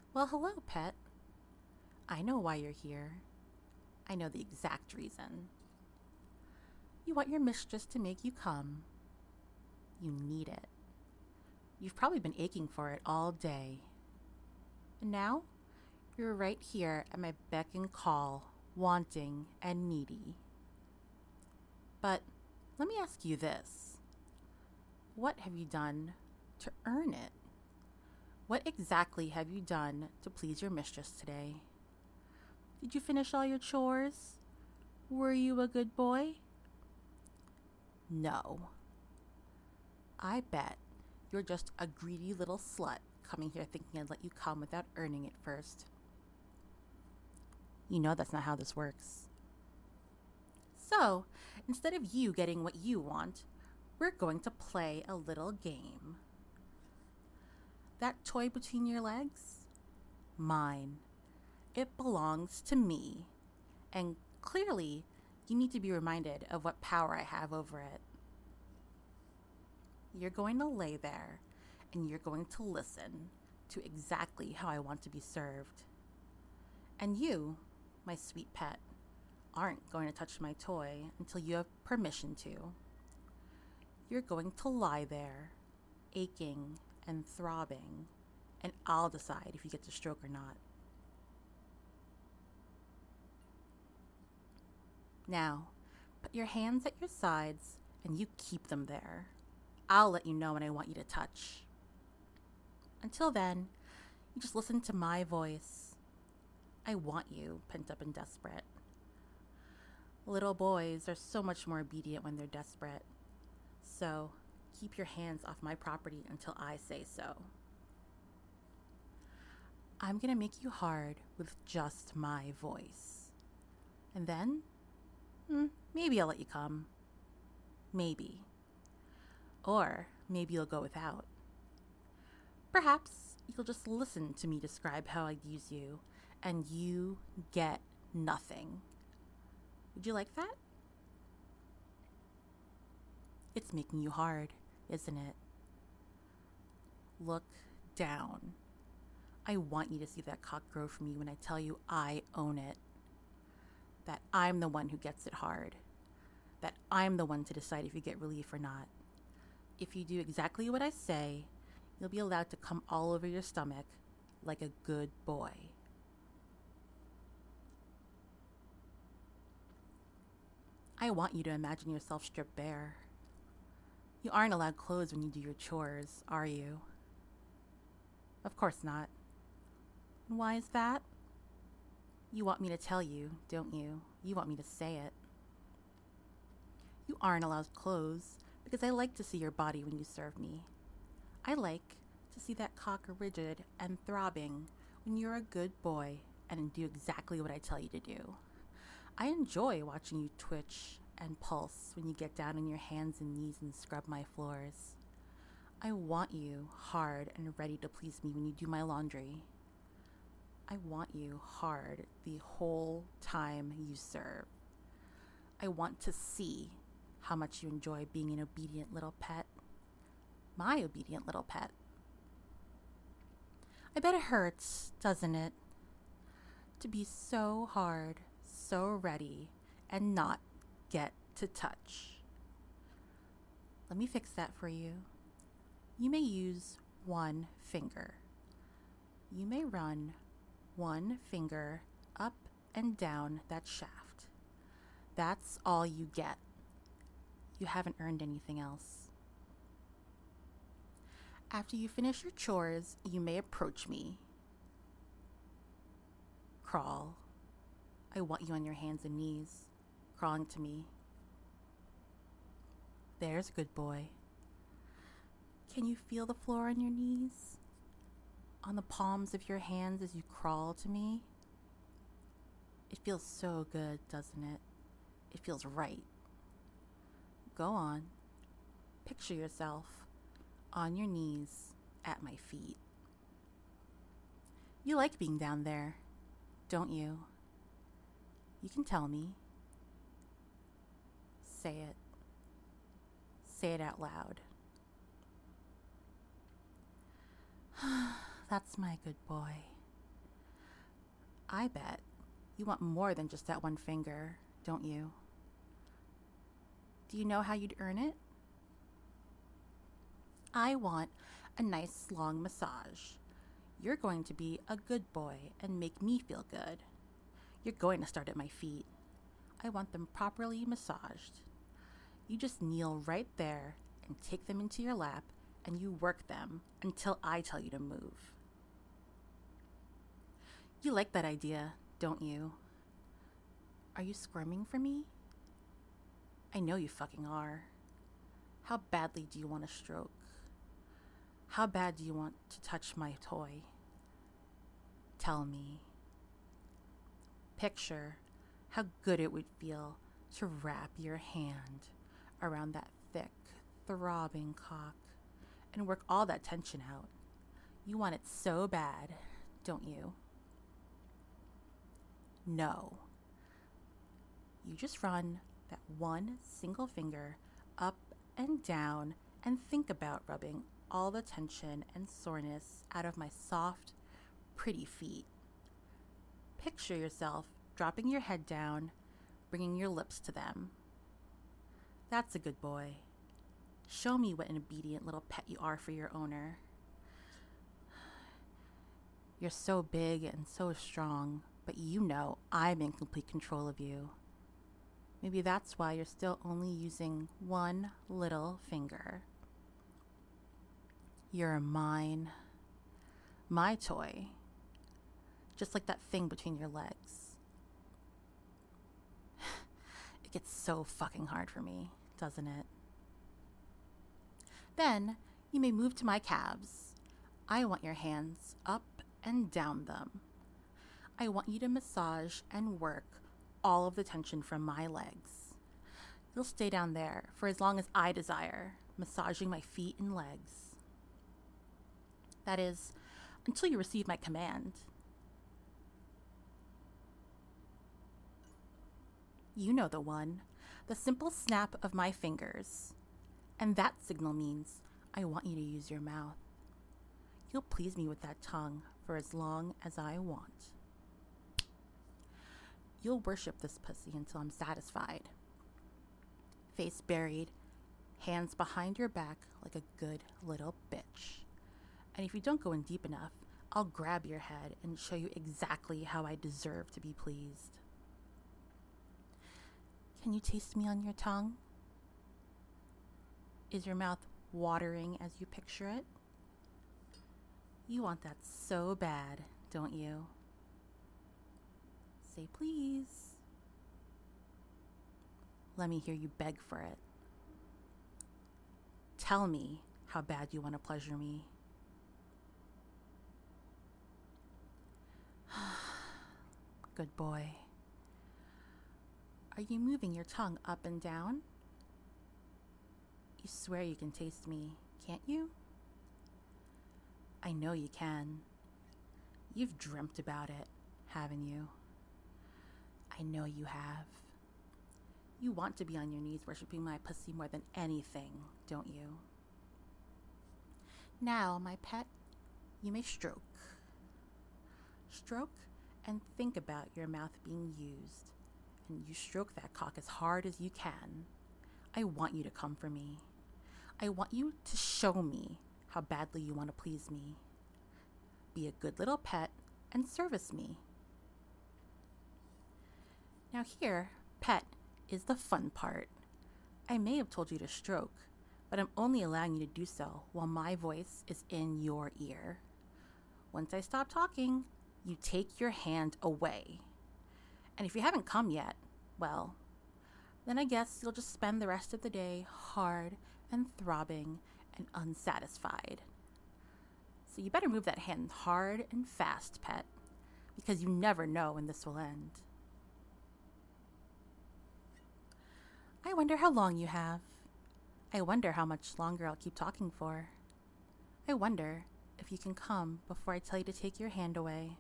Well, hello, pet. I know why you're here. I know the exact reason. You want your mistress to make you come. You need it. You've probably been aching for it all day. And now, you're right here at my beck and call, wanting and needy. But let me ask you this. What have you done to earn it? What exactly have you done to please your mistress today? Did you finish all your chores? Were you a good boy? No. I bet you're just a greedy little slut coming here thinking I'd let you come without earning it first. You know that's not how this works. So, instead of you getting what you want, we're going to play a little game. That toy between your legs? Mine. It belongs to me. And clearly, you need to be reminded of what power I have over it. You're going to lay there and you're going to listen to exactly how I want to be served. And you, my sweet pet, aren't going to touch my toy until you have permission to. You're going to lie there, aching and throbbing, and I'll decide if you get to stroke or not. Now, put your hands at your sides and you keep them there. I'll let you know when I want you to touch. Until then, you just listen to my voice. I want you, pent up and desperate. Little boys are so much more obedient when they're desperate. So, keep your hands off my property until I say so. I'm gonna make you hard with just my voice. And then, maybe I'll let you come. Maybe. Or maybe you'll go without. Perhaps you'll just listen to me describe how I'd use you, and you get nothing. Would you like that? It's making you hard, isn't it? Look down. I want you to see that cock grow for me when I tell you I own it. That I'm the one who gets it hard. That I'm the one to decide if you get relief or not. If you do exactly what I say, you'll be allowed to come all over your stomach like a good boy. I want you to imagine yourself stripped bare. You aren't allowed clothes when you do your chores, are you? Of course not. And why is that? You want me to tell you, don't you? You want me to say it. You aren't allowed clothes because I like to see your body when you serve me. I like to see that cock rigid and throbbing when you're a good boy and do exactly what I tell you to do. I enjoy watching you twitch and pulse when you get down on your hands and knees and scrub my floors. I want you hard and ready to please me when you do my laundry. I want you hard the whole time you serve. I want to see how much you enjoy being an obedient little pet. My obedient little pet. I bet it hurts, doesn't it? To be so hard, so ready, and not get to touch. Let me fix that for you. You may use one finger. You may run one finger up and down that shaft. That's all you get. You haven't earned anything else. After you finish your chores, you may approach me. Crawl. I want you on your hands and knees, crawling to me. There's a good boy. Can you feel the floor on your knees? On the palms of your hands as you crawl to me? It feels so good, doesn't it? It feels right. Go on. Picture yourself on your knees at my feet. You like being down there, don't you? You can tell me. Say it. Say it out loud. That's my good boy. I bet you want more than just that one finger, don't you? Do you know how you'd earn it? I want a nice long massage. You're going to be a good boy and make me feel good. You're going to start at my feet. I want them properly massaged. You just kneel right there and take them into your lap and you work them until I tell you to move. You like that idea, don't you? Are you squirming for me? I know you fucking are. How badly do you want to stroke? How bad do you want to touch my toy? Tell me. Picture how good it would feel to wrap your hand around that thick, throbbing cock and work all that tension out. You want it so bad, don't you? No. You just run that one single finger up and down and think about rubbing all the tension and soreness out of my soft, pretty feet. Picture yourself dropping your head down, bringing your lips to them. That's a good boy. Show me what an obedient little pet you are for your owner. You're so big and so strong, but you know I'm in complete control of you. Maybe that's why you're still only using one little finger. You're mine. My toy. Just like that thing between your legs. It gets so fucking hard for me, doesn't it? Then you may move to my calves. I want your hands up and down them. I want you to massage and work all of the tension from my legs. You'll stay down there for as long as I desire, massaging my feet and legs. That is, until you receive my command. You know the one, the simple snap of my fingers. And that signal means I want you to use your mouth. You'll please me with that tongue for as long as I want. You'll worship this pussy until I'm satisfied. Face buried, hands behind your back like a good little bitch. And if you don't go in deep enough, I'll grab your head and show you exactly how I deserve to be pleased. Can you taste me on your tongue? Is your mouth watering as you picture it? You want that so bad, don't you? Say please. Let me hear you beg for it. Tell me how bad you want to pleasure me. Good boy. Are you moving your tongue up and down? You swear you can taste me, can't you? I know you can. You've dreamt about it, haven't you? I know you have. You want to be on your knees worshiping my pussy more than anything, don't you? Now, my pet, you may stroke. Stroke and think about your mouth being used. And you stroke that cock as hard as you can. I want you to come for me. I want you to show me how badly you want to please me. Be a good little pet and service me. Now here, pet, is the fun part. I may have told you to stroke, but I'm only allowing you to do so while my voice is in your ear. Once I stop talking, you take your hand away. And if you haven't come yet, well, then I guess you'll just spend the rest of the day hard and throbbing and unsatisfied. So you better move that hand hard and fast, pet, because you never know when this will end. I wonder how long you have. I wonder how much longer I'll keep talking for. I wonder if you can come before I tell you to take your hand away.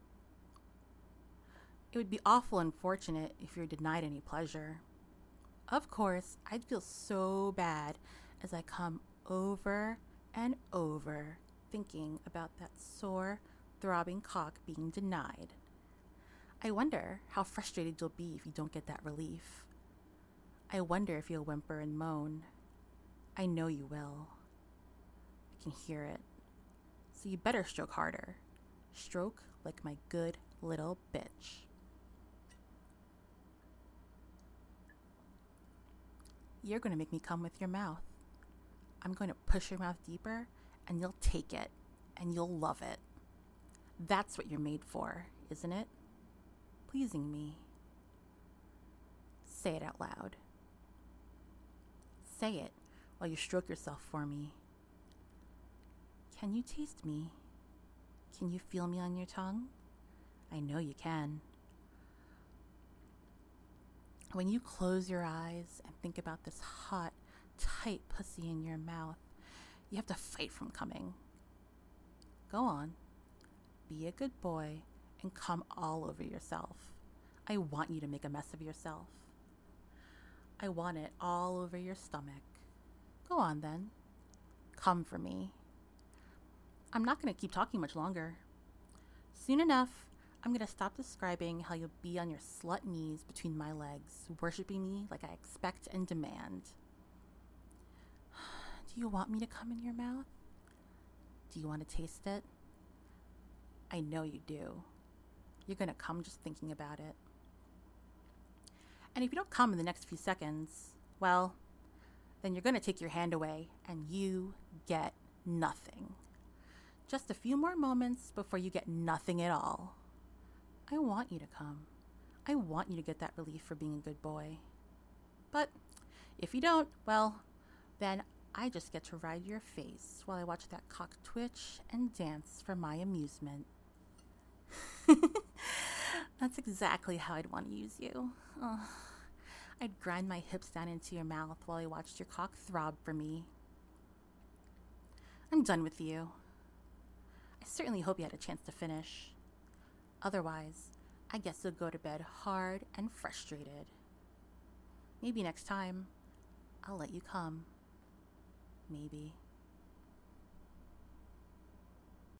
It would be awful unfortunate if you're denied any pleasure. Of course, I'd feel so bad as I come over and over thinking about that sore, throbbing cock being denied. I wonder how frustrated you'll be if you don't get that relief. I wonder if you'll whimper and moan. I know you will. I can hear it. So you better stroke harder. Stroke like my good little bitch. You're going to make me come with your mouth. I'm going to push your mouth deeper, and you'll take it, and you'll love it. That's what you're made for, isn't it? Pleasing me. Say it out loud. Say it while you stroke yourself for me. Can you taste me? Can you feel me on your tongue? I know you can. When you close your eyes and think about this hot, tight pussy in your mouth, you have to fight from coming. Go on. Be a good boy and come all over yourself. I want you to make a mess of yourself. I want it all over your stomach. Go on then. Come for me. I'm not going to keep talking much longer. Soon enough, I'm going to stop describing how you'll be on your slut knees between my legs, worshiping me like I expect and demand. Do you want me to come in your mouth? Do you want to taste it? I know you do. You're going to come just thinking about it. And if you don't come in the next few seconds, well, then you're going to take your hand away and you get nothing. Just a few more moments before you get nothing at all. I want you to come. I want you to get that relief for being a good boy. But if you don't, well, then I just get to ride your face while I watch that cock twitch and dance for my amusement. That's exactly how I'd want to use you. Oh, I'd grind my hips down into your mouth while I watched your cock throb for me. I'm done with you. I certainly hope you had a chance to finish. Otherwise, I guess you'll go to bed hard and frustrated. Maybe next time, I'll let you come. Maybe.